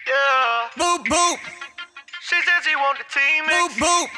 Yeah. Boop, boop. She said she want the team mix. Boop,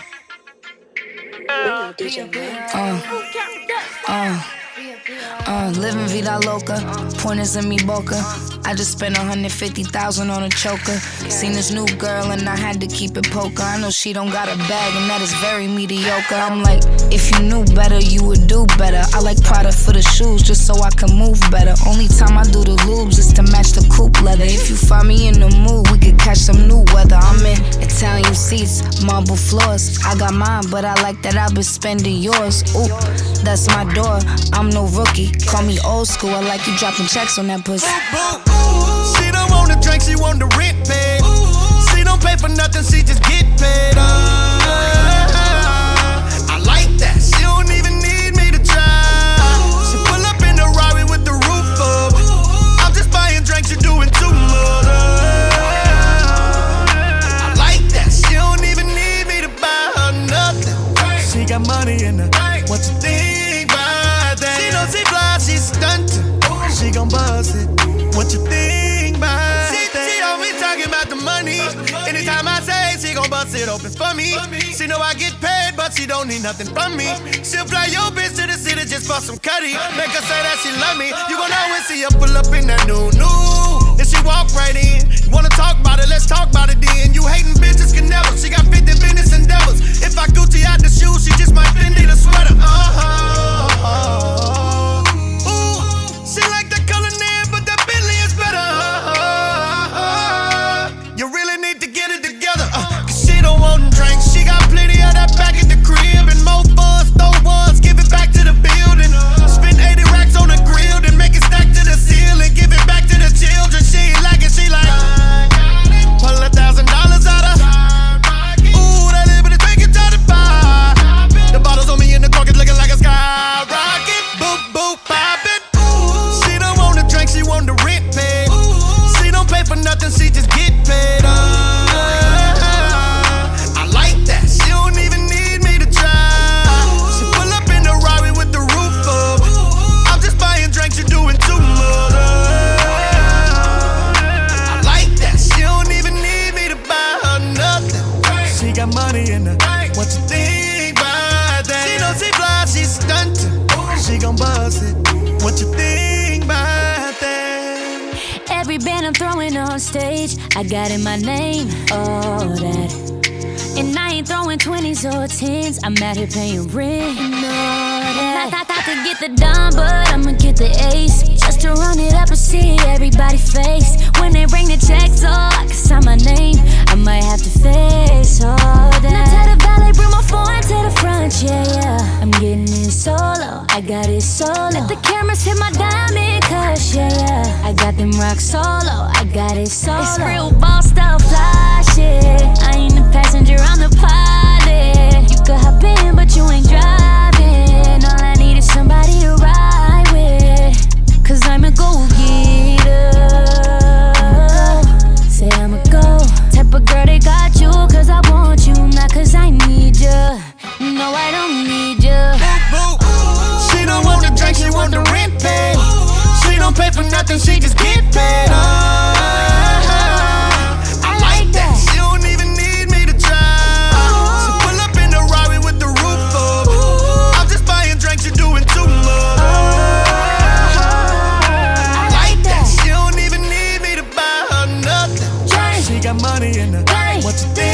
boop. Living vida loca, pointers in me boca. I just spent 150,000 on a choker. Seen this new girl and I had to keep it poker. I know she don't got a bag and that is very mediocre. I'm like, if you knew better, you would do better. I like Prada for the shoes just so I can move better. Only time I do the lubes is to match the coupe leather. If you find me in the mood, we could catch some new weather. I'm in Italian seats, marble floors. I got mine, but I like that I've been spending yours. Ooh, that's my door. I'm no rookie. Call me old school. I like you dropping checks on that pussy. Boop, boop. She don't want the drink, she want the rent paid. She don't pay for nothing, she just get paid. I like that. She don't even need me to try. She pull up in the Rari with the roof up. I'm just buying drinks, you're doing too much. I like that. She don't even need me to buy her nothing. She got money in her. What you think about that? She know she fly, she stuntin'. She gon' buzz it. What you think about that? She always talking about the money. Anytime I say she gon' bust it open for me. She know I get paid, but she don't need nothing from me. She'll fly your bitch to the city just for some cutty. Make her say that she love me. You gon' always see her pull up in that new. And she walk right in. You wanna talk about it? Let's talk about it then. You hating bitches can never. She got 50 business endeavors. If I Gucci out the shoes, she just might Fendi the sweater. She like the color name, but that Bentley is better. You really need to get it together. Cause she don't want drinks. She got plenty of that back at the crib. And more funds, throw ones, give it back to the building. Spend 80 racks on the grill, then make it stack to the ceiling. Give it back to the children. She ain't like it, she like pull $1,000 out of. Ooh, that little bit of drink you try to buy. The bottles on me in the cork is looking like a skyrocket. Boop, boop, pop it. She don't want the drink, she want the rent paid. She don't pay for nothing, she just get paid. I like that. She don't even need me to try. She pull up in the Rari with the roof up. I'm just buying drinks, you're doing too much. I like that. She don't even need me to buy her nothing. She got money in her. What you think about that? She know she fly, she stuntin'. She gon' buzz it. What you think about that? Every band I'm throwing on stage, I got in my name, all that. And I ain't throwing 20s or 10s, I'm out here paying rent and all that. I thought to get the dime, but I'ma get the ace. Just to run it up and see everybody face. When they bring the checks, oh, I can sign my name. I might have to face all that. Now tell the valet, bring my phone to the front, yeah, yeah. I'm getting in solo, I got it solo. Let the cameras hit my diamond cush, yeah, yeah. I got them rock solo, I got it solo. It's real ball style fly shit. I ain't the passenger, I'm the pilot. You could hop in, but you ain't driving. All I need is somebody to ride with. Cause I'm a go-getter. Say I'm a go type of girl, they got you. Cause I want you, not cause I need you. No, I don't need you. Boop, boop. She don't want the drink, she want the rent paid. She don't pay for nothing, she just get paid. I like that. She don't even need me to try. She pull up in the Rari with the roof up. I'm just buying drinks, you're doing too much. I like that. She don't even need me to buy her nothing. She got money in her. What you think?